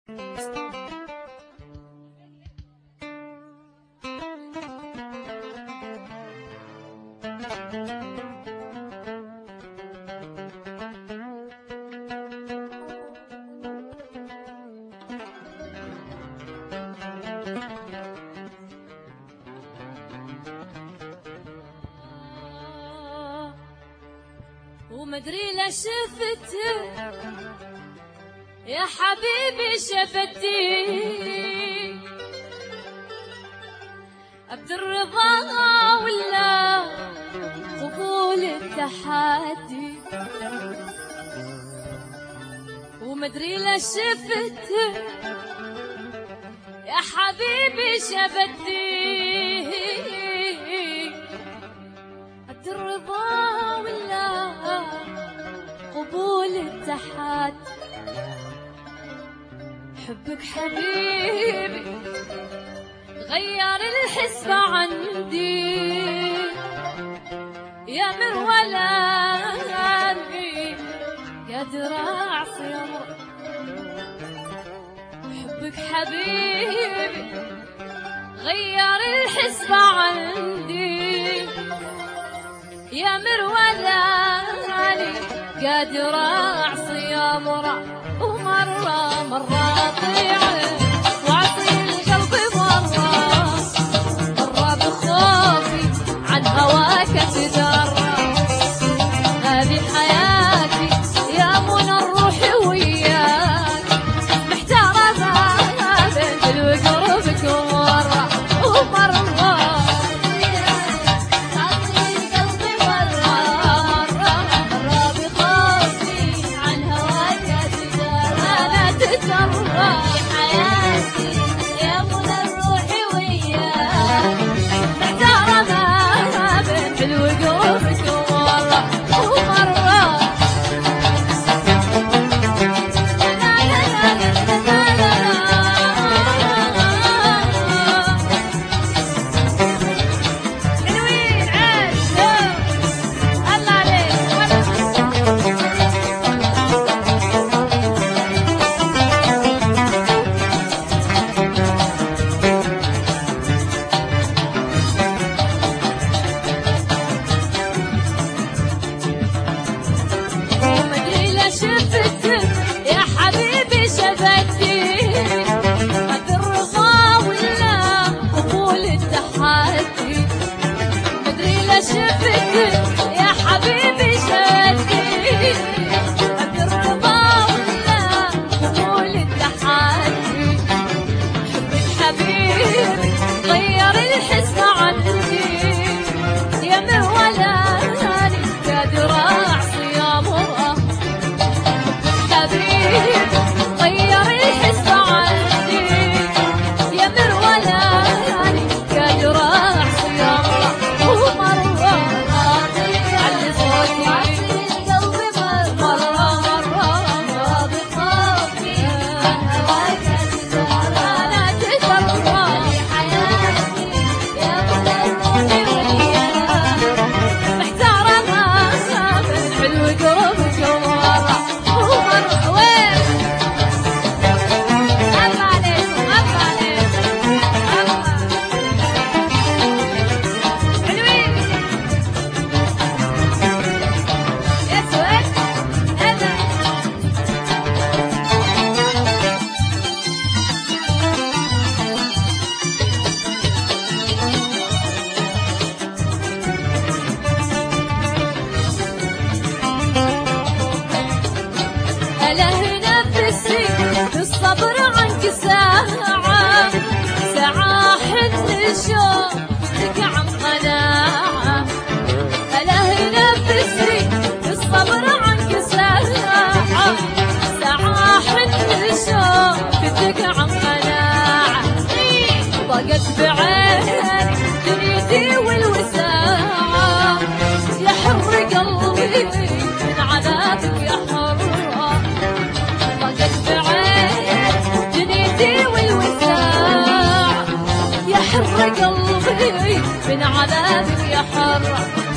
ومدري لا شفته يا حبيبي شفتي عبد الرضا ولا قبول التحدي. ومدري لا شفته يا حبيبي شفتي عبد الرضا ولا قبول التحدي. حبك حبيبي غير الحسبة عندي يا مرولاني قادر أعصي أمرك. حبك حبيبي غير الحسبة عندي يا مرولاني قادر أعصي أمرك. ومرة أطيع وأعصي القلب مرة بخوفي عن هواك تدرى. هذه حياتي يا منى الروح وياك محتارة ما بين الوقربك ومرة أعصي القلب مرة بخوفي عن هواك تدرى. حياتي يا منى الروح وياك محتارة ما بين الوقربك ومرة حلوين عاد الله عليك. ومدري لا شفته يا حبيبي شفتي عبد الرضا ولا قبول التحدي. مدري لا شفته يا حبيبي شفتي عبد الرضا ولا قبول التحدي. حبك حبيبي غير الحسبة عندي يا مرولاني قادر أعصي أمره. حبيبي غير الحسبة عندي يا مرولاني قادر أعصي أمره. ومرة علي صوتي القلب مرة بخوفي عن هواك تدرى. حياتي يا منى الروح وياك محتارة ما بين حلو قربك ومرة وين. الله عليك الله عليك الله حلوين يا سويد أنا. ألا هنا نفسي بالصبر عنك ساعة حن الشوق لك عن قناعة. ألا هنا نفسي بالصبر عنك ساعة حن الشوق لك عن قناعة. ضاقت بعيني دنيتي والوساعة يا حر قلبي من عذابك يا حرة. ضاقت بعيني دنيتي والوساعة يا حر قلبي من عذابك يا حرة.